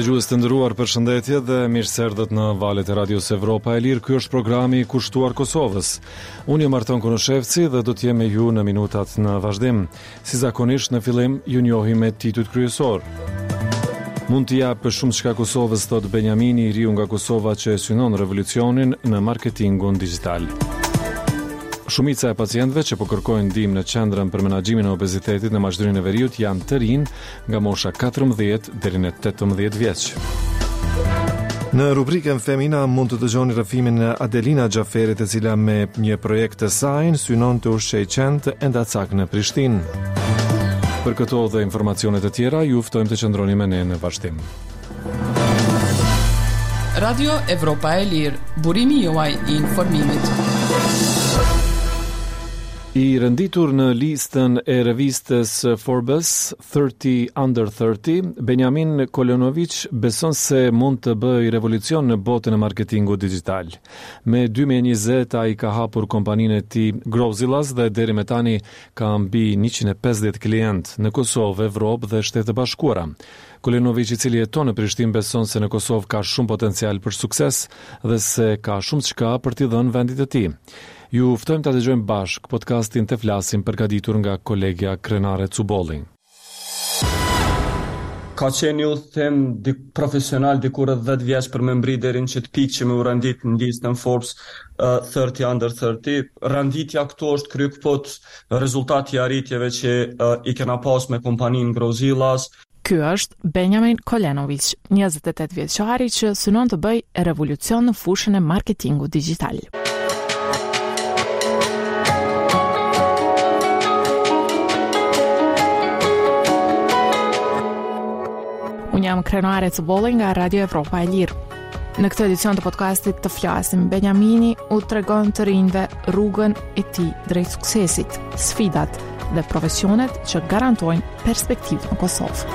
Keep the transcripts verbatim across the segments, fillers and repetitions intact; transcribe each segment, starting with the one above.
Dëgjues të nderuar, përshëndetje dhe mirë se erdhët në valët e Radios Evropa e Lirë. Ky është programi i kushtuar Kosovës. Unë jam Arton Konoshevci dhe do të jem me ju në minutat në vazhdim. Si zakonisht, në fillim ju njohim me titujt kryesor. Mund të jap shumë çka Kosovës, thot Benjamini, i riu nga Kosova që synon revolucionin në marketingun digjital. Shumica e pacientëve që po kërkojnë ndihmë në qendrën për menaxhimin e obezitetit në Maqedoninë e Veriut janë të rinj nga mosha katërmbëdhjetë deri në tetëmbëdhjetë vjeç. Në rubrikën Femina mund të dëgjoni rrëfimin e Adelina Xhaferit, e cila me një projekt të saj synon të ushqejë qend e ndacak në Prishtinë. Për këto dhe informacione të tjera, ju ftojmë të qëndroni me ne në vazhdim. Radio Evropa e Lirë, burimi juaj i informimit. I rënditur në listën e revistës Forbes thirty under thirty, Benjamin Kolenovich beson se mund të bëjë revolucion në botën e marketingut digjital. Me dy mijë e njëzet ai ka hapur kompaninë e tij Growzillas dhe deri më tani ka mbi njëqind e pesëdhjetë klient në Kosovë, Evropë dhe Shtetet e Bashkuara. Kolenovich, i cili jeton në Prishtinë, beson se në Kosovë ka shumë potencial për sukses dhe se ka shumë çka për t'i dhënë vendit të tij. Ju ftojmë ta dëgjojmë bashkë podcastin Të flasim, përgatitur nga kolegja Krenare Cubolli. Ka qenë një udhëtim di profesional dikur rreth dhjetë vjeç për me mbri deri në çet pikë që më u randit në listën Forbes uh, thirty under thirty. Randitja këto është kryekpot rezultati i arritjeve që uh, i kena pas me kompaninë Growzillas. Ky është Benjamin Kolenovich, njëzet e tetë vjeçari që synon të bëjë revolucion në fushën e marketingut digjital. Unë jam Krenare Cubolli nga Radio Evropa e Lirë. Në këtë edicion të podcastit Të flasim, Benjamini u tregon të rinjve rrugën e tij drejt suksesit, sfidat dhe profesionet që garantojnë perspektivë në Kosovë.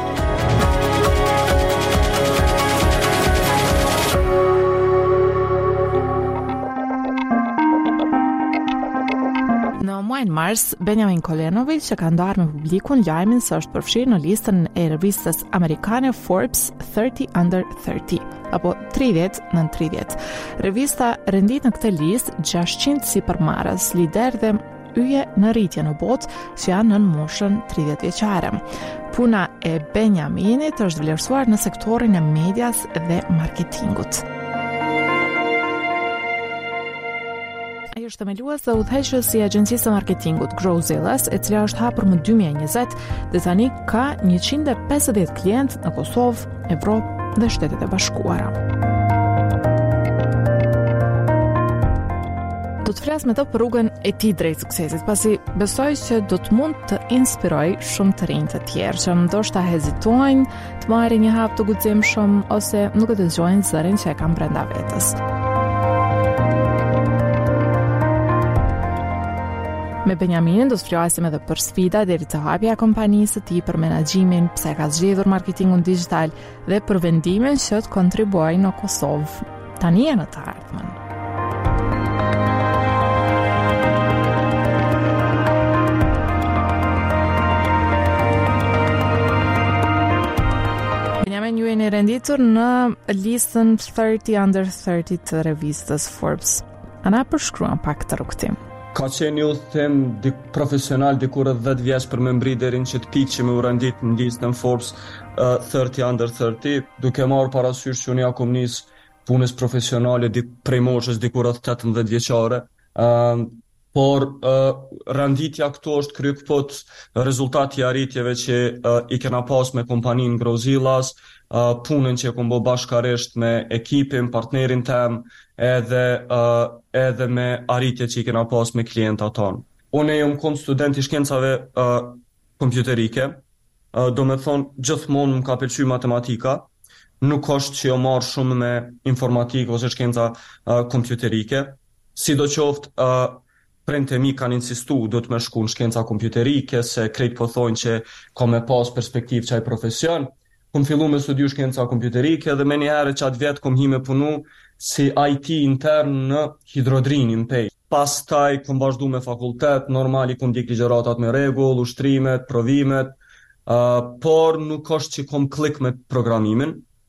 Në muajin mars, Benjamin Kolenovich që ka ndarë me publikun lajmin se është përfshirë në listën e revistës amerikane Forbes thirty under thirty, apo tridhjetë nën tridhjetë. Revista rendit në këtë listë gjashtëqind sipërmarrës, lider dhe yje në rritje në botë që janë nën moshën tridhjetë vjeçare. Puna e Benjaminit është vlerësuar në sektorin e medias dhe marketingut. Ai është themelues dhe udhëheqës i agjencisë së marketingut Growzillas, e cila është hapur më dy mijë e njëzet dhe tani ka njëqind e pesëdhjetë klientë në Kosovë, Evropë dhe Shtetet e Bashkuara. Do të flas me të për rrugën e tij drejt suksesit, pasi besoj që do të mund të inspiroj shumë të rinj të tjerë që ndoshta hezitojnë të marrin një hap të guximshëm ose nuk e dëgjojnë zërin që e kanë brenda vetes. Me Benjaminin do të flasim edhe për sfida deri te hapja e kompanisë së tij, për menaxhimin, pse ka zgjedhur marketingun digjital dhe për vendimin që të kontribuojë në Kosovë tani e në të ardhmen. Benjamin, ju jeni renditur në listën thirty under thirty të revistës Forbes. A na përshkruan pak të rrugtim? Ka qenë një udhëtim di profesional dikur rreth dhjetë vjeç për me mbri deri në çet pikë që më u randit në listën Forbes uh, thirty under thirty, duke marrë parasysh që unë ja kom nis punës profesionale di prej moshës dikur rreth tetëmbëdhjetë vjeçare. Uh, por uh, randitja këto është kryekpot rezultati i arritjeve që uh, i kena pas me kompaninë Growzillas, uh, punën që e kom bë bashkarisht me ekipin, partnerin tem, edhe uh, edhe me arritjet që i kena pas me klientat tonë. Unë jam kom student i shkencave uh, kompjuterike, uh, do me thonë gjithmonë më ka pëlqyer matematika, nuk është që jo marr shumë me informatikë ose shkenca uh, kompjuterike, sidoqoftë uh, prindërit mi kanë insistu do të më shku në shkenca kompjuterike, se krejt po thonë që ka me pas perspektivë çaj profesion. Kom fillu me studiu shkenca kompjuterike dhe me një herë që atë vjetë kom hi me punu si I T intern në hidrodrinë në Pej. Pastaj kom vazhdu me fakultet, normali kom dik ligjëratat me rregull, ushtrimet, provimet, uh, por nuk është që kom klik me programimin.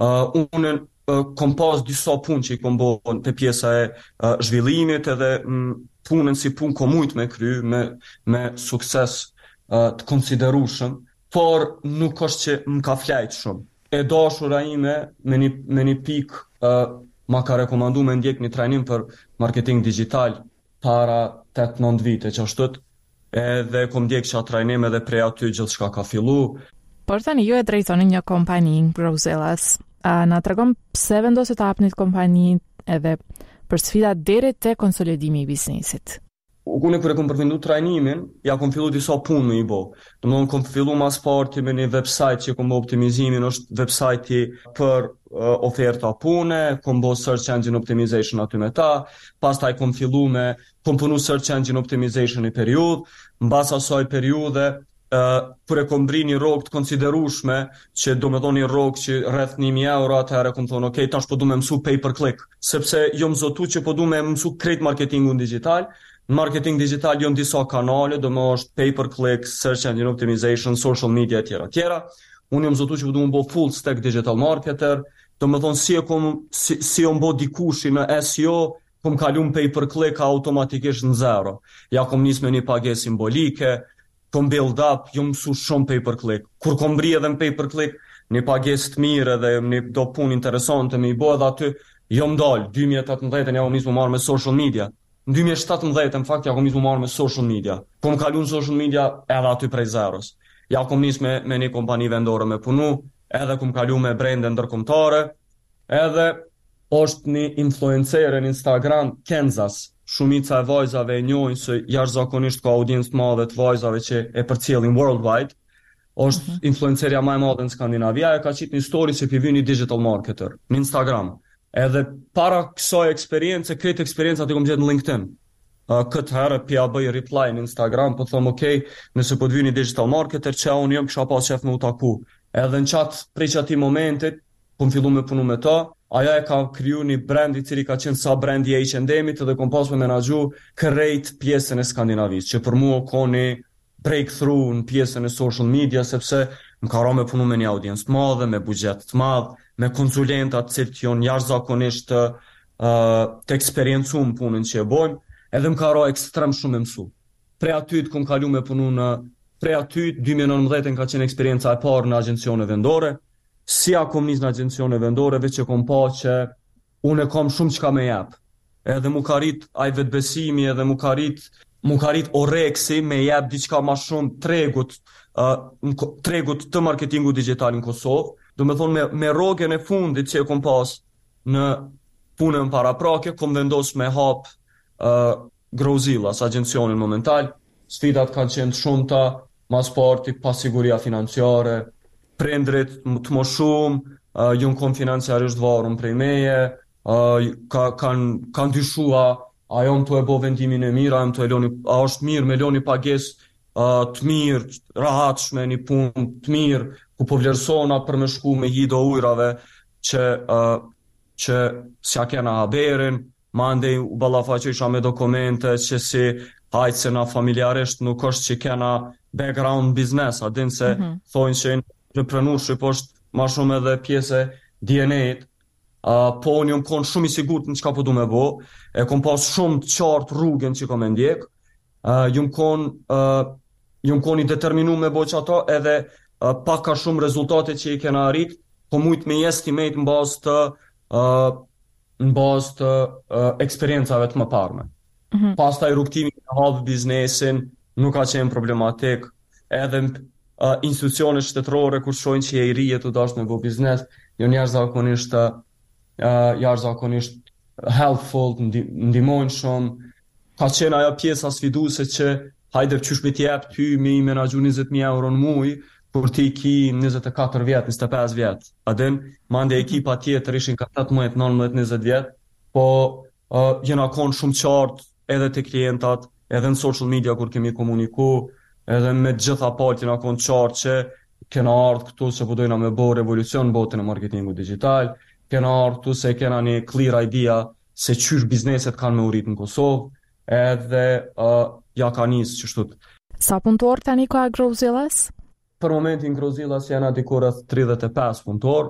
Uh, unë uh, kom pas disa punë që i kom bërë te pjesa e uh, zhvillimit edhe mm, punën si punë kom mujt me kry, me, me sukses uh, të konsiderueshëm, por nuk është që më ka flajt shumë. E dashura ime me një, me një pik uh, ma ka rekomandu me ndjek një trajnim për marketing digital para tetë nëntë vite që ashtot, edhe kom ndjek që a trajnim edhe prej aty gjithë shka ka fillu. Por tani ju e drejtoni një kompani Growzillas. A na tregon pse vendosit të hapnit kompani edhe për sfida deri te konsolidimi i biznesit? Unë kur e kom përfundu trajnimin, ja kom fillu disa punë me i bo. Domethënë kom fillu mas parti me një website që kom bo optimizimin, është website për uh, oferta pune, kom bo search engine optimization aty me ta, pastaj kom fillu me kom punu search engine optimization i periudhë, mbas asaj periudhe Uh, kur e kom bri një rrogë të konsiderueshme, që do me thonë një rrogë që rreth një mijë euro, atëherë kom thonë, ok, tash po du me mësu pay per click, sepse jo më zotu që po du me mësu krejt marketingun digital. Në marketing digital jo në disa kanale, do me është pay per click, search engine optimization, social media, tjera, tjera. Unë jo më zotu që po du me bo full stack digital marketer, do me thonë si e kom, si, si jo më bo dikushi në S E O, kom kalum pay per click automatikisht në zero. Ja kom nis me një pagesë simbolike, kom build up, jo mësu shumë pay per click. Kur kom bri edhe në pay per click, një pagesë të mirë edhe një do punë interesante me i bo edhe aty, jo më dalë, dy mijë e tetëmbëdhjetë ja kom nisë më marrë me social media. Në dy mijë e shtatëmbëdhjetë në fakt ja kom nisë më marrë me social media. Kom kalu në social media edhe aty prej zeros. Ja kom nisë me, me një kompani vendore me punu, edhe kom kalu me brende ndërkombëtare, edhe është një influencer në Instagram, Kansas. Shumica e vajzave e njohin se jashtëzakonisht ka audiencë të madhe të vajzave që e përcjellin worldwide. Është mm-hmm. influencerja më e madhe në Skandinavi, e ka qitë një story se pi vjen një digital marketer në Instagram. Edhe para kësaj eksperience, këtë eksperiencë aty kom gjetë në LinkedIn. Uh, këtë herë pia bëj reply në Instagram, po them ok, nëse po të vjen një digital marketer, që unë jam kisha pas shef me u taku. Edhe në çat prej çati momentit, po më fillu me punu me ta. Aja e ka kriju një brand i cili ka qenë sa brand i H and M-it dhe kom pas me menaxhu krejt pjesën e Skandinavisë, që për mua ka një breakthrough në pjesën e social media, sepse më ka ra me punu me një audiencë të madhe, me buxhet të madh, me konsulentat cilët janë jashtëzakonisht të, uh, të eksperiencum punën që e bojmë, edhe më ka ra ekstrem shumë me mësu. Prej aty të kom kalu me punu në, prej aty dy mijë e nëntëmbëdhjetë ka qenë eksperienca e parë në agjencione vendore. Si a kom nis në agjencione vendore, veç që kom pa që unë e kom shumë që ka me jep. Edhe mu ka rrit aj vetbesimi, edhe mu ka rrit, mu ka rrit oreksi me jep diçka ma shumë tregut, uh, tregut të marketingu digital në Kosovë. Do me thonë me, me rogën e fundit që e kom pas në punën paraprake, kom vendos me hap uh, Growzillas, agjencionin momental. Sfidat kanë qenë shumëta, mas parti, pasiguria financiare, prindrit të më shumë, uh, jun kon financiarisht varun prej meje, uh, ka, kanë kan dyshua, a jom të e bo vendimin e mirë, a jom të e loni, a është mirë me loni pages uh, të mirë, rahatshme, një punë të mirë, ku po vlerësona për me shku me hido ujrave, që, uh, që s'ja kena haberin, ma ndej u ballafaqesha me dokumente, që si hajtë se na familjarisht nuk është që kena background biznes, a din se mm-hmm. thojnë që entrepreneurship është ma shumë edhe pjesë D N A-t, uh, po unë jom konë shumë i sigurt në çka po du me bo, e kom pas shumë të qartë rrugën që kom e ndjek, uh, jom konë uh, jom konë i determinu me bo që ato, edhe uh, pak ka shumë rezultate që i kena arrit, po mujt me estimate në bazë të uh, në bazë të uh, eksperiencave të më parme. Mm-hmm. Pastaj rrugtimi në hub biznesin nuk ka qenë problematik, edhe Uh, institucione shtetërore kur shohin që e i rije të dashur me bo biznes, janë jashtëzakonisht uh, jashtëzakonisht helpful, ndihmojnë shumë. Ka qenë ajo pjesa sfiduese që hajde qysh me t'jep ty me i menaxhu njëzet mijë euro në muj, kur ti ki njëzet e katër vjet, njëzet e pesë vjet. A din, mande ekipa tjetër ishin ka tetëmbëdhjetë, nëntëmbëdhjetë, njëzet vjet, po uh, jena konë shumë qartë edhe të klientat, edhe në social media kur kemi komuniku, edhe me gjitha palti na konë qartë që kena ardhë këtu se po dojna me bo revolucion në botën e marketingu digital, kena ardhë këtu se kena një clear idea se qysh bizneset kanë me urit në Kosovë, edhe uh, ja ka nisë që shtut. Sa punëtor tani ka Growzillas? Për momentin Growzillas janë diku rreth tridhjetë e pesë punëtor,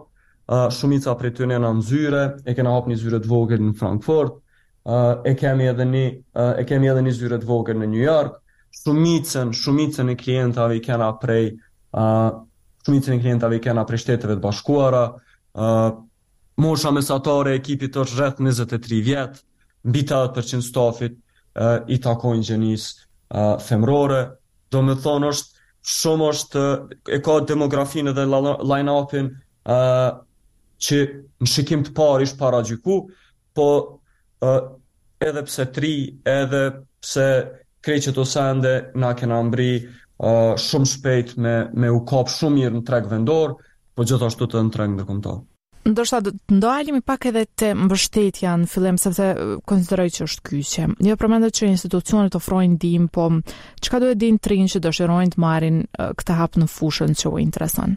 uh, shumica prej tyre na në zyre, e kena hap një zyre të vogël në Frankfurt, uh, e kemi edhe një uh, e kemi edhe një zyre të vogël në New York. Shumicën, shumicën e klientave i kena prej uh, shumicën e klientave i kena prej Shteteve të Bashkuara. Uh, mosha mesatare e ekipit është rreth njëzet e tri vjet, mbi tetëdhjetë përqind stafit uh, i takojnë gjenisë uh, femrore. Do me thonë është shumë është e ka demografinë dhe line-upin uh, që në shikim të parë ish para gjyku, po uh, edhe pse tri, edhe pse kreqet o sende na kena mbri uh, shumë shpejt me, me u kap shumë mirë në treg vendor, po gjithashtu të në treg ndërkombëtar. Ndoshta do të ndalemi pak edhe te mbështetja në fillim, sepse konsideroj që është kyçe. Jo përmendet që institucionet ofrojnë ndihmë, po çka duhet dinë trinj që dëshirojnë të marrin uh, këtë hap në fushën që u intereson?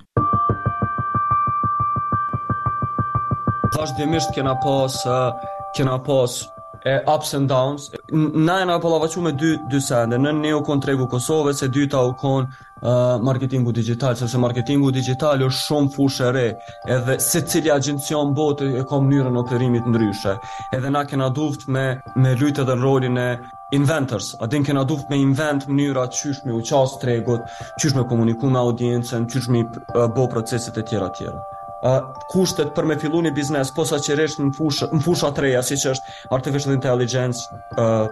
Vazhdimisht kena pas uh, kena pas e ups and downs. Na e na pallavaçu me dy dy sende. Në ne u kon tregu Kosovës, e dyta u kon uh, marketingu digital, sepse marketingu digital është shumë fushë e re, edhe secili agjencion botë e ka mënyrën operimit ndryshe. Edhe na kena duft me me lujtë edhe rolin e inventors. A din kena duft me invent mënyra qysh me u qas tregut, qysh me komuniku me audiencën, qysh me uh, bo proceset e tjera tjera. Uh, kushtet për me fillu një biznes posa qeresht në fusha, në fusha treja, si që është artificial intelligence, uh,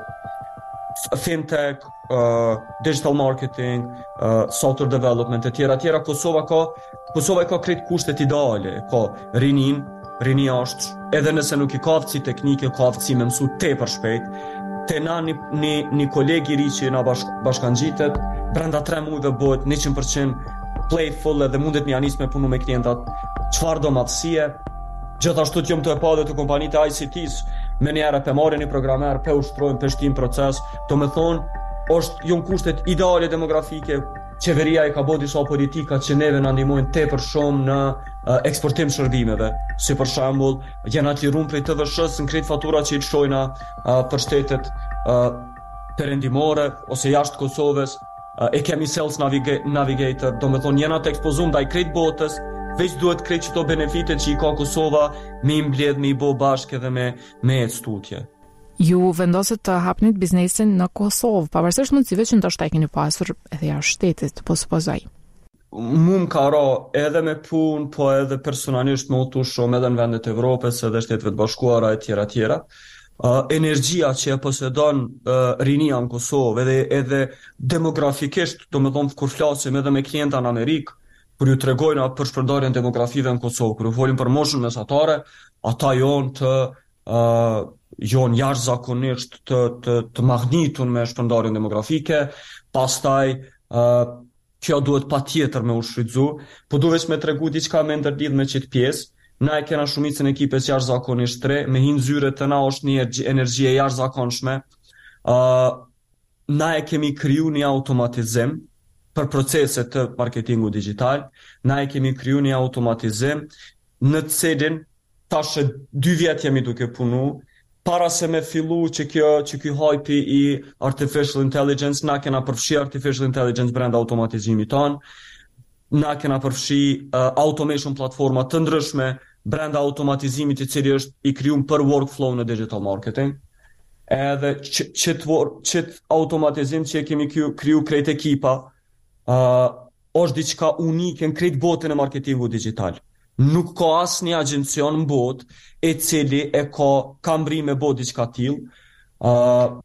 fintech, uh, digital marketing, uh, software development e tjera tjera. Kosova ka Kosova ka krejt kushtet ideale, ka rinin, rini ashtë, edhe nëse nuk i ka aftësi teknike, ka aftësi me mësu tepër shpejt. Te na një, një, një kolegi ri që na bashk, bashkangjitet, brenda tre mujve bëhet njëqind përqind playful edhe mundet një anis me punu me klientat çfarë do matësie. Gjithashtu të jëmë të e pa dhe të kompanitë I C Ts, me njerë pe marrin një programer, pe ushtrojnë, pe shtim proces, të me thonë, është jonë kushtet ideale demografike, qeveria i ka bo disa politika që neve në ndihmojnë tepër shumë në uh, eksportim shërbimeve, si për shembull, jena të lirum prej T V S-s në krejt fatura që i lëshojna uh, për shtetet uh, perëndimore, ose jashtë Kosovës, uh, e kemi Sales naviga- Navigator, do me thonë, jena të ekspozum da i krejt botës, veç duhet krejt qëto benefitet që i ka Kosova me i mbledh, me i bo bashkë edhe me, me e stutje. Ju vendoset të hapnit biznesin në Kosovë, pavarësisht mundësive që ndoshta keni pasur edhe jashtë shtetit, po supozoj. Mu më ka ra edhe me punë, po edhe personalisht me utu shumë edhe në vendet e Evropës, edhe Shteteve të Bashkuara e tjera tjera. Uh, energjia që e posedon uh, rinia në Kosovë, edhe, edhe demografikisht, do me thonë kur flasim edhe me klienta në Amerikë, kur ju tregojnë për shpërndarjen demografive në Kosovë, kur ju folim për moshën mesatare, ata janë të uh, janë jashtëzakonisht të të të magnitun me shpërndarjen demografike. Pastaj uh, kjo duhet patjetër me u shfrytzu, po duhet me tregu diçka me ndërlidh me çet pjesë. Na e kena shumicën e ekipes jashtëzakonisht tre, me hin zyre të na është një energji e jashtëzakonshme. Uh, na e kemi kriju një automatizim për proceset të marketingu digital. Na e kemi kriju një automatizim në të cilin tash dy vjet jemi duke punu. Para se me fillu që kjo që ky hype i artificial intelligence, na kena përfshi artificial intelligence brenda automatizimit ton. Na kena përfshi uh, automation platforma të ndryshme brenda automatizimit i cili është i krijuar për workflow në digital marketing. Edhe çet automatizim që kemi kriju krejt ekipa, uh, është diçka unike në krejt botën e marketingu digital. Nuk ka asë një agjencion në botë e cili e ka kambri me botë diçka tillë. Uh,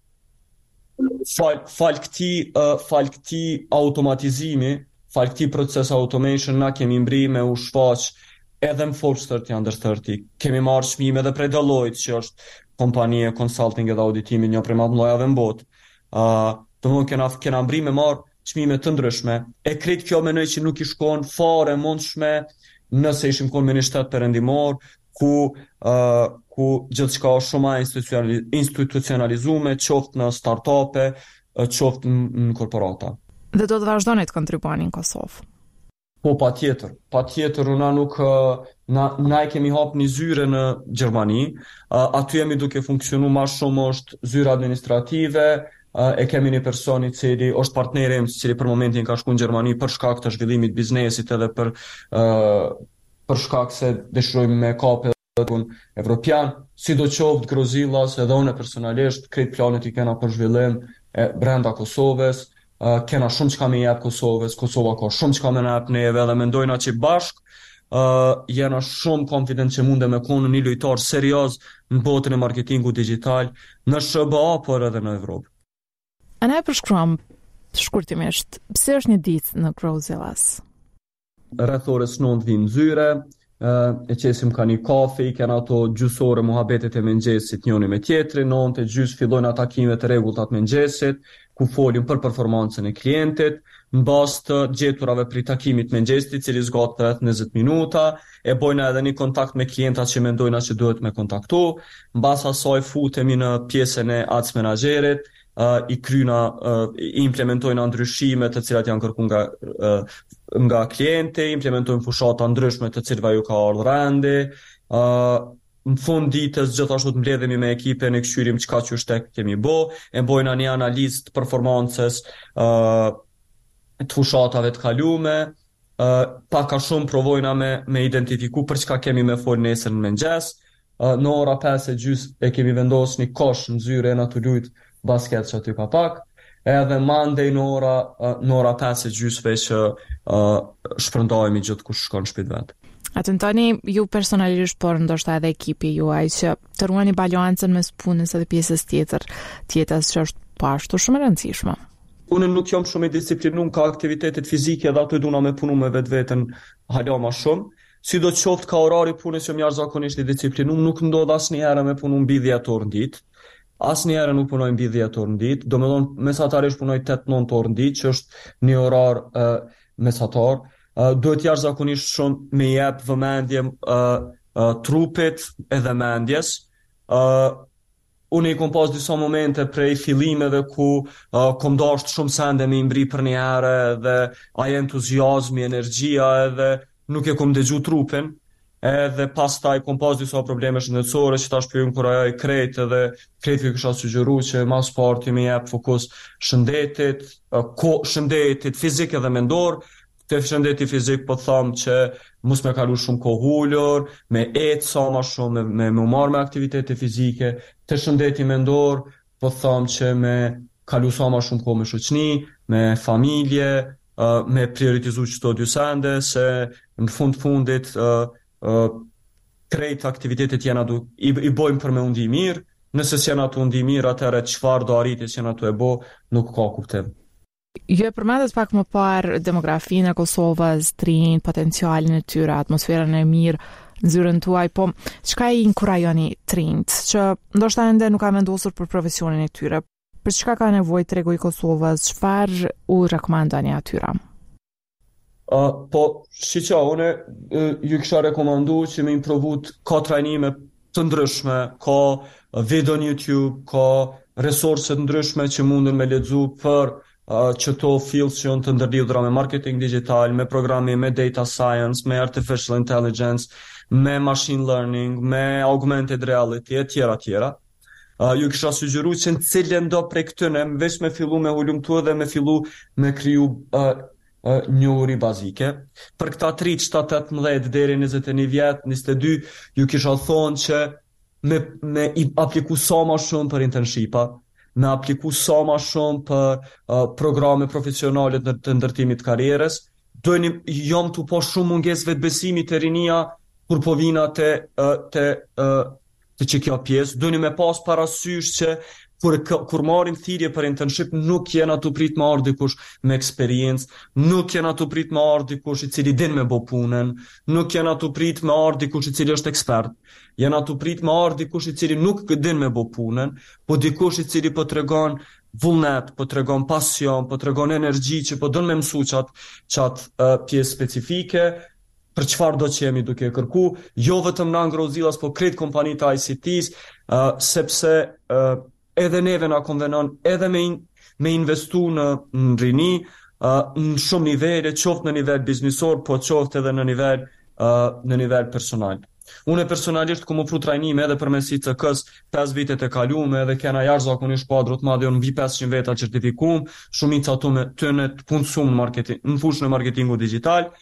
fal, fal këti uh, fal këti automatizimi, fal këti proces automation, na kemi mbri me u shfaq edhe në Forbes thirty under thirty. Kemi marrë çmime edhe prej Deloitte, që është kompani e consulting edhe auditimi një prej më të mëdhave në botë. Uh, Domthonë kena kena mbri me marrë çmime të ndryshme. E krejt kjo menoj që nuk i shkon fare mundshme nëse ishim konë me një shtetë perëndimor, ku, uh, ku gjithçka është shumë institucionalizume, qoftë në startupe, qoftë në, në korporata. Dhe do të vazhdoni të kontribuani në Kosovë? Po, pa tjetër. Pa tjetër, na nuk, na, na e kemi hap një zyre në Gjermani, uh, aty jemi duke funksionu ma shumë është zyre administrative, uh, e kemi një person i cili është partneri im, cili për momentin ka shku në Gjermani për shkak të zhvillimit biznesit edhe për uh, për shkak se dëshirojmë me kape evropian, sidoqoftë Grozilla, se edhe unë personalisht krejt planet i kena për zhvillim e brenda Kosovës, uh, kena shumë çka me jep Kosovës, Kosova ka shumë çka me na jep neve dhe mendojna që bashk uh, jena shumë confident që mundem me konë një lojtar serioz në botën e marketingu digital në S B A por edhe në Evropë. A na e përshkruam shkurtimisht, pse është një ditë në Grozillas? Rreth orës nëntë vim zyre, Uh, e qesim ka një kafe, i kena ato gjysore muhabetet e mëngjesit njëri me tjetrin, nëntë e gjys fillojnë takimet e rregullat mëngjesit, ku folim për performancën e klientit, në bazë të gjeturave për takimit mëngjesit, i cili zgat rreth njëzet minuta, e bojna edhe një kontakt me klientat që mendojna që duhet me kontaktu, në bazë asaj futemi në pjesën e ads menaxherit, uh, i kryna, uh, i implementojna ndryshimet të cilat janë kërkuar nga uh, nga klienti, implementojmë fushata ndryshme të cilëve ju ka ardhur rendi. Uh, në fund ditës gjithashtu të mbledhemi me ekipin e këshyrim çka që shtek kemi bo, e bojna një analizë të performancës uh, të fushatave të kalume, uh, paka shumë provojna me, me identifiku për çka kemi me fol nesër në mëngjes. Uh, në ora pesë e gjys e kemi vendosur një kosh në zyre na të lut basket që aty pa pak. Edhe mandej në ora, në ora pesë e gjysme që uh, shpërndajemi gjithë kush shkon në shtëpi vet. A tentoni ju personalisht, por ndoshta edhe ekipi juaj që të ruani balancën mes punës edhe pjesës tjetër, tjetës që është pashtu shumë e rëndësishme. Unë nuk jam shumë i disiplinuar ka aktivitetet fizike dhe ato duna me punu me vetveten hala më shumë. Sidoqoftë ka orari punës që më jashtëzakonisht i disiplinuar, nuk ndodh asnjëherë me punu mbi dhjetë orë në ditë. Asnjëherë nuk punoj mbi dhjetë orë në ditë, domethënë mesatarisht punoj tetë nëntë orë në ditë, që është një orar uh, mesatar. Uh, duhet jashtëzakonisht shumë me jep vëmendje uh, uh, trupit edhe mendjes. Uh, unë i kom pas disa momente prej fillimeve ku uh, kom dashur shumë sende me imbri për një herë dhe ai entuziazmi, energjia edhe nuk e kom dëgju trupin. Edhe pastaj kom pas disa probleme shëndetësore që tash po ju inkurajoj krejt edhe krejt ju kisha sugjeruar që mas parti me jep fokus shëndetit, ko shëndetit fizik edhe mendor. Te shëndeti fizik po them që mos me kalu shumë kohë ulur, me ecë sa më shumë, me me marr me aktivitete fizike. Te shëndeti mendor po them që me kalu sa më shumë kohë me shoqni, me familje, uh, me prioritizu çdo dy sende se në fund fundit uh, Uh, krejt aktivitetet jena du, i, i bojmë për me undi mirë, nëse s'jena të undi mirë, atëre qëfar do arritjes jena të e bo, nuk ka kuptim. Ju e përmendet pak më parë demografinë e Kosovës, trinjt, potencialin e tyre, atmosferën e mirë në zyrën tuaj, po çka i inkurajoni trinjt, që ndoshta ende nuk ka vendosur për profesionin e tyre, për çka ka nevojë tregu i Kosovës, çfarë u rekomandoni atyra? Uh, po, shiqa, une uh, ju kisha rekomandu që me improvut ka trajnime të ndryshme, ka video në YouTube, ka resurset ndryshme që mundin me lexu për uh, qëto fields që janë të ndërlidhura me marketing digital, me programi, me data science, me artificial intelligence, me machine learning, me augmented reality, e tjera tjera. Uh, ju kisha sugjeru që në cilën do prej këtyne, veç me fillu me hulumtu dhe me fillu me kriju uh, një uri bazike. Për këta tri tetëmbëdhjetë deri njëzet e një vjet, njëzet e dy, ju kisha thonë që me, me i apliku sa ma shumë për internshipa, me apliku sa ma shumë për uh, programe profesionale të, të ndërtimit karrierës. Dojni, jam të po shumë munges vetbesimi të rinia kur po vina të, uh, të, uh, të që kjo pjesë. Dojni me pas parasysh që Kur, kur marim thirrje për internship, nuk jena të prit me ardh dikush me eksperiencë, nuk jena të prit me ardh dikush i cili din me bo punën, nuk jena të prit me ardh dikush i cili është ekspert, jena të prit me ardh dikush i cili nuk din me bo punën, po dikush i cili po tregon vullnet, po tregon pasion, po tregon energji që po don me mësu çat çat uh, pjesë specifike. Për çfarë do që jemi duke kërku, jo vetëm në Grozillas, po krejt kompanitë I C T-s, uh, sepse uh, edhe neve na konvenon edhe me, in, me investu në, në rini, uh, në shumë nivele, qoftë në nivel biznisor, po qoftë edhe në nivel, uh, në nivel personal. Unë personalisht ku më pru trajnime edhe për mes I C K-s pesë vitet e kalume edhe kena jashtëzakonisht kuadrot madhe, unë mbi pesëqind veta certifikum, shumica ato me të në të punësum në, marketing, në fushën e marketingu digital.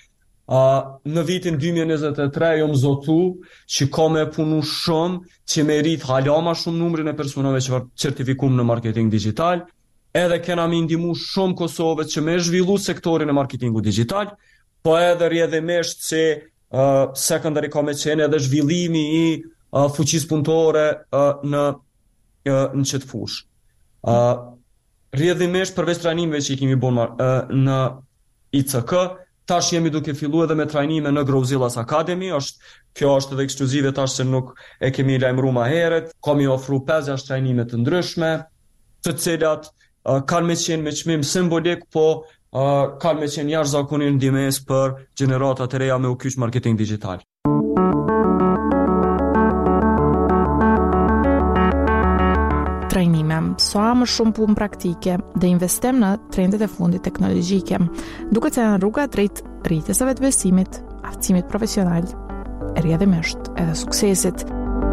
Uh, në vitin dy mijë e njëzet e tre jom zotu që ka me punu shumë, që me rrit hala ma shumë numrin e personave që certifikum në marketing digital, edhe kena me ndimu shumë Kosovët që me zhvillu sektorin e marketingu digital, po edhe rrjedhimisht që uh, secondary ka me qenë edhe zhvillimi i uh, fuqis punëtore uh, në, uh, në qëtë fush. Uh, rrjedhimisht përveç trajnimeve që i kemi bon uh, në I C K, tash jemi duke fillu edhe me trajnime në Growzillas Academy, është, kjo është edhe ekskluzive tash se nuk e kemi lajmëru ma heret, kemi ofru pesë gjashtë trajnime të ndryshme, të cilat uh, kanë me qenë me çmim simbolik, po uh, kanë me qenë jashtëzakonisht ndihmës për gjeneratat e reja me u kyç marketing digital. Trajnime, sa më shumë punë praktike dhe investim në trendet e fundit teknologjike, duke se në rruga drejt rritjes së vetbesimit, aftësimit profesional, e rrjedhimisht edhe suksesit.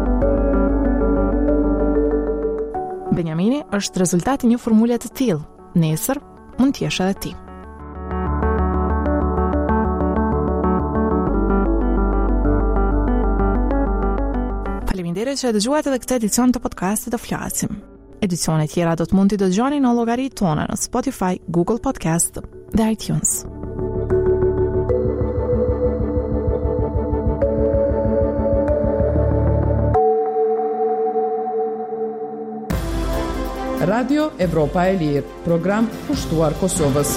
Benjamini është rezultati një formule të tillë. Nesër mund të jesh edhe ti. Faleminderit që e dëgjuat edhe këtë edicion të podcastit të Flasim. Edicionet tjera do të mund t'i dëgjoni në llogaritë tona në Spotify, Google Podcast dhe iTunes. Radio Evropa e Lirë, program kushtuar Kosovës.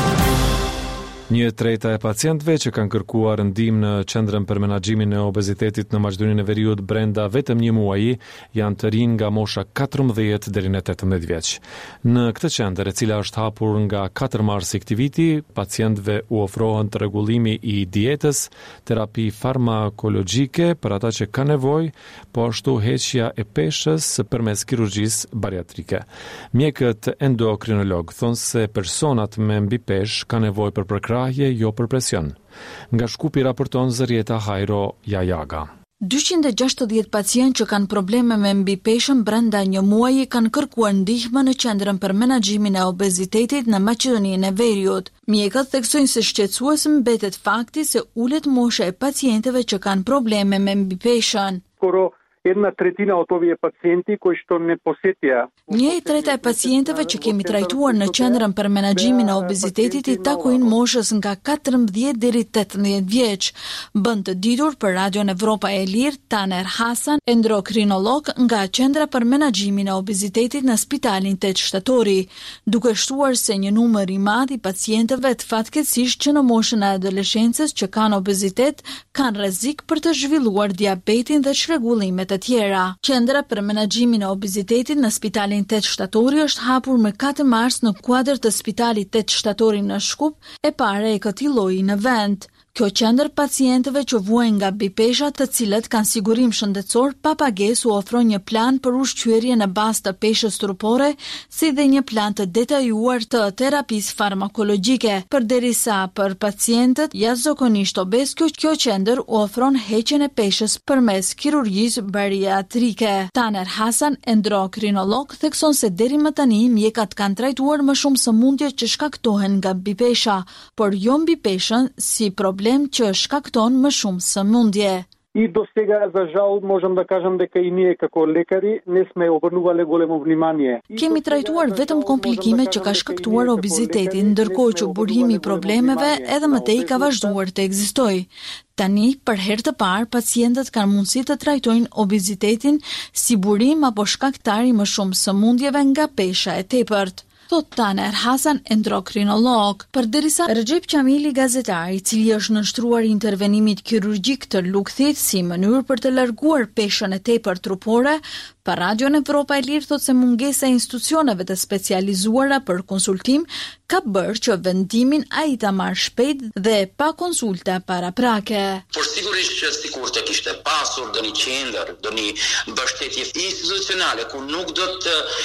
Një treta e pacientëve që kanë kërkuar ndihmë në Qendrën për Menaxhimin e Obezitetit në Maqedoninë e Veriut brenda vetëm një muaji janë të rinj nga mosha katërmbëdhjetë deri në tetëmbëdhjetë vjeç. Në këtë qendër, e cila është hapur nga katër mars i këtij viti, pacientëve u ofrohen të rregullimi i dietës, terapi farmakologjike për ata që kanë nevojë, po ashtu heqja e peshës përmes kirurgjisë bariatrike. Mjekët endokrinolog thonë se personat me mbi peshë kanë nevojë për përkrahje, jo për presion. Nga Shkupi raporton Zërieta Hajro Jajaga. dyqind e gjashtëdhjetë pacientë që kanë probleme me mbipeshën brenda një muaji kanë kërkuar ndihmë në Qendrën për Menaxhimin e Obezitetit në Maqedoninë e Veriut. Mjekët theksojnë se shqetësues mbetet fakti se ulet mosha e pacientëve që kanë probleme me mbipeshën. Jedna tretina od ovih pacijenti koji što ne posjetija. Një treta e pacientëve që kemi trajtuar në Qendrën për Menaxhimin e Obezitetit i takojnë moshës nga katërmbëdhjetë deri tetëmbëdhjetë vjeç. Bën të ditur për Radion Evropa e Lirë Taner Hasan, endokrinolog nga Qendra për Menaxhimin e Obezitetit në Spitalin tetë Shtatori, duke shtuar se një numër i madh i pacientëve të fatkeqësisht që në moshën e adoleshencës që kanë obezitet kanë rrezik për të zhvilluar diabetin dhe çrregullimet të tjera. Qendra për Menaxhimin e Obezitetit në Spitalin tetë Shtatori është hapur më katër mars në kuadër të Spitalit tetë Shtatori në Shkup, e para e këtij lloji në vend. Kjo qendër pacientëve që vuajnë nga mbipesha të cilët kanë sigurim shëndetësor pa pagesë u ofron një plan për ushqyerje në bazë të peshës trupore, si dhe një plan të detajuar të terapisë farmakologjike. Përderisa për pacientët jashtëzakonisht obez, kjo, kjo qendër u ofron heqjen e peshës përmes kirurgjisë bariatrike. Taner Hasan, endokrinolog, thekson se deri më tani mjekat kanë trajtuar më shumë sëmundje që shkaktohen nga mbipesha, por jo mbipeshën si problem që shkakton më shumë sëmundje. I do сега, за жал, можем да кажем дека и ние како лекари не сме обрнувале големо внимание. Kemi trajtuar vetëm komplikimet që ka shkaktuar obezitetin, ndërkohë që burimi i problemeve edhe më tej ka vazhduar të ekzistojë. Tani, për herë të parë, pacientët kanë mundësi të trajtojnë obezitetin si burim apo shkaktar i më shumë sëmundjeve nga pesha e tepërt. Thot Taner Hasan, endokrinolog. Përderisa Recep Qamili, gazetar, i cili është nënshtruar intervenimit kirurgjik të lukthit si mënyrë për të larguar peshën e tepërt trupore, pa Radion Evropa e Lirë thot se mungesa e institucioneve të specializuara për konsultim ka bërë që vendimin ai ta marrë shpejt dhe pa konsulta paraprake. Por sigurisht që sikur të kishte pasur do një qendër, do një mbështetje institucionale ku nuk do të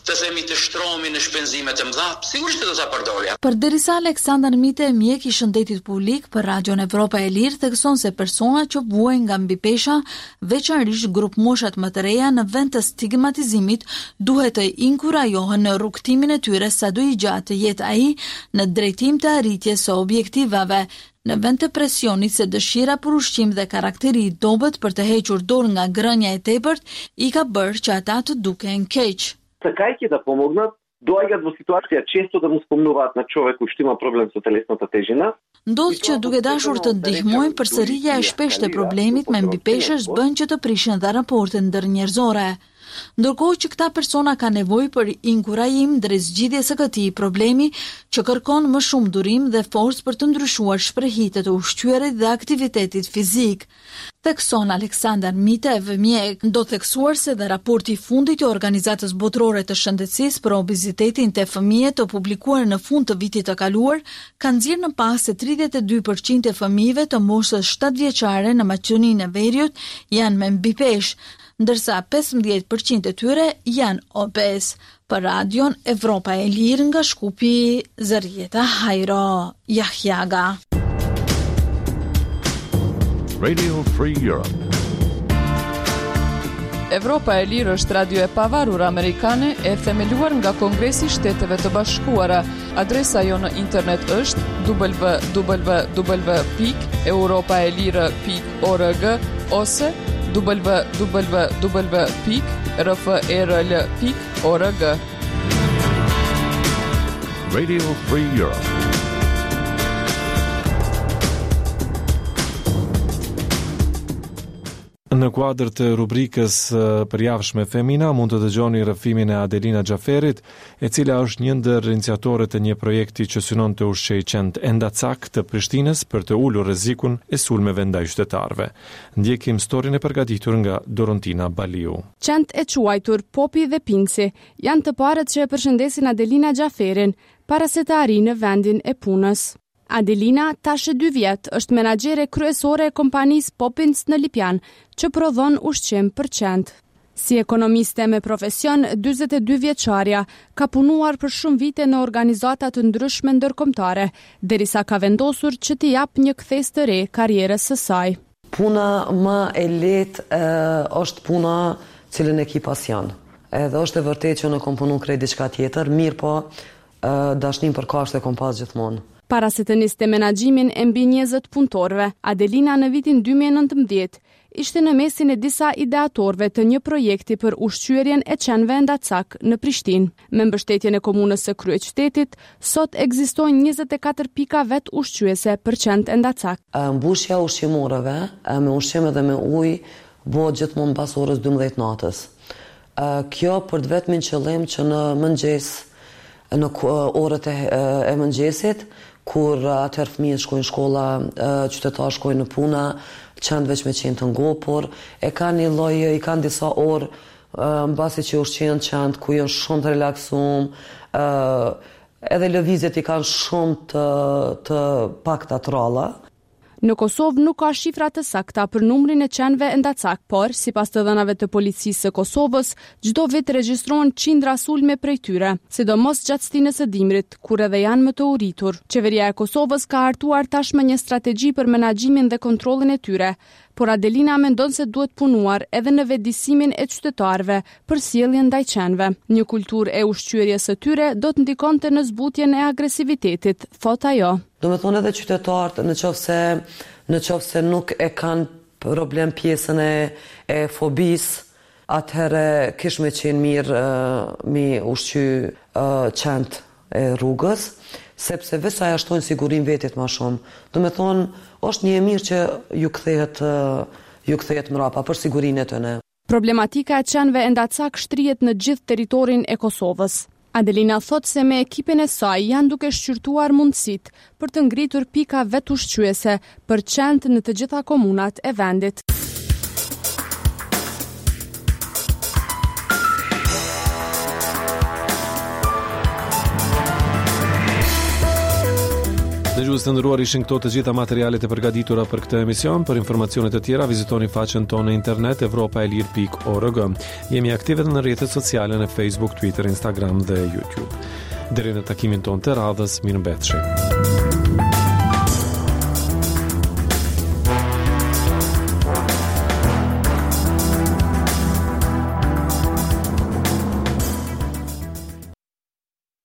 të themi të shtrohemi në shpenzime të mëdha, sigurisht do ta përdorja. Përderisa Aleksandar Mite, mjek i shëndetit publik për Radion Evropa e Lirë, thekson se persona që vuajnë nga mbipesha, veçanërisht grup moshat më të reja në vend të stigmatizimit, duhet të inkurajohen në rrugtimin e tyre sado i gjatë jetë ai në drejtim të arritjes së objektivave. Në vend të presionit se dëshira për ushqim dhe karakteri i dobët për të hequr dorë nga grënja e tepërt, i ka bërë që ata të duken keq. Të kajki da pomognat, doajgat во ситуација често да му спомнуваат на човек кој што има проблем со телесната тежина. Ndodh që duke dashur të ndihmojnë, përsëritja e shpeshtë e problemit me mbipeshësh bën që të prishin dha raportet ndërnjerëzore. Ndërkohë që këta persona ka nevojë për inkurajim drejt zgjidhjes së këtij problemi, që kërkon më shumë durim dhe forcë për të ndryshuar shprehjet e ushqyerit dhe aktivitetit fizik. Thekson Aleksandar Mite, mjek, do theksuar se dhe raporti i fundit i Organizatës Botërore të Shëndetësisë për obezitetin te fëmijët të publikuar në fund të vitit të kaluar, ka nxjerrë në pas se tridhjetë e dy përqind e fëmijëve të moshës shtatë vjeçare në Maqedoninë e Veriut janë me mbipesh, ndërsa pesëmbëdhjetë përqind e tyre janë obez. Për Radion Evropa e Lirë nga Shkupi, Zërieta Hajro Jahjaga. Radio Free Europe. Evropa e Lirë është radio e pavarur amerikane e themeluar nga Kongresi i Shteteve të Bashkuara. Adresa jo në internet është w w w pikë europaelire pikë org ose w w w pikë r f e r l pikë org. Radio Free Europe. Në kuadër të rubrikës përjavshme Femina, mund të dëgjoni rrëfimin e Adelina Xhaferit, e cila është një ndër iniciatorët e një projekti që synon të ushqejë qend Endacak të Prishtinës për të ulur rrezikun e sulmeve ndaj qytetarëve. Ndjekim storin e përgatitur nga Dorontina Baliu. Qend e quajtur Popi dhe Pinci janë të parët që e përshëndesin Adelina Xhaferin para se të arrijë në vendin e punës. Adelina, tash e dy vjet, është menaxhere kryesore e kompanisë Popins në Lipjan, që prodhon ushqim për qend. Si ekonomiste me profesion, dyzet e dy vjeçarja ka punuar për shumë vite në organizata të ndryshme ndërkombëtare, derisa ka vendosur që t'i jap një kthes të re karrierës së saj. Puna më e lehtë e, është puna cilën e ki pasion. Edhe është e vërtetë që në kom punu krejt diçka tjetër, mirë po e, dashnim për kashtë e kom pas gjithmonë. Para se të niste menaxhimin e mbi njëzet punëtorëve, Adelina në vitin dy mijë e nëntëmbëdhjetë ishte në mesin e disa ideatorëve të një projekti për ushqyerjen e qenve Endacak në Prishtinë. Me mbështetjen e komunës së kryeqytetit, sot ekzistojnë njëzet e katër pika vet ushqyese për qend Endacak. Mbushja ushqimorëve me ushqim dhe me ujë bëhet gjithmonë pas orës dymbëdhjetë natës. Kjo për të vetmin qëllim që në mëngjes, në orët e, e mëngjesit, kur atëherë fëmijët shkojnë shkolla, qytetarë shkojnë në puna, qenë veç me qenë të ngopur, e kanë një lloj, i kanë disa orë, mbasi që ushqejnë qenë, ku janë shumë të relaksum, edhe lëvizjet i kanë shumë të, të pakta të ralla. Në Kosovë nuk ka shifra të sakta për numrin e qenve Endacak, por, sipas të dhënave të policisë së Kosovës, çdo vit regjistrohen qindra sulme prej tyre, sidomos gjatë stinës së dimrit, kur edhe janë më të uritur. Qeveria e Kosovës ka hartuar tashmë një strategji për menaxhimin dhe kontrollin e tyre, por Adelina mendon se duhet punuar edhe në vetëdijsimin e qytetarëve për sjelljen ndaj qenve. Një kulturë e ushqyerjes së tyre do të ndikonte në zbutjen e agresivitetit, thot ajo. Do me thonë edhe qytetarët, në qoftë se, në qoftë se nuk e kanë problem pjesën e, e fobis, atëherë kish me qenë mirë uh, mi ushqy uh, qend e rrugës, sepse veç aja shtojnë sigurim vetit ma shumë. Do me thonë, është një e mirë që ju kthehet, uh, ju kthehet mrapa për sigurinë e tyre. Problematika e qenve Endacak shtrihet në gjithë territorin e Kosovës. Adelina thot se me ekipin e saj janë duke shqyrtuar mundësit për të ngritur pika vet ushqyese për qend në të gjitha komunat e vendit. Dëgjues të nderuar, ishin këto të gjitha materialet e përgatitura për këtë emision. Për informacione të tjera vizitoni faqen tonë në internet evropa e lir pikë org. Jemi aktive në rrjetet sociale në Facebook, Twitter, Instagram dhe YouTube. Deri në takimin tonë të radhës, mirëmbëjtje.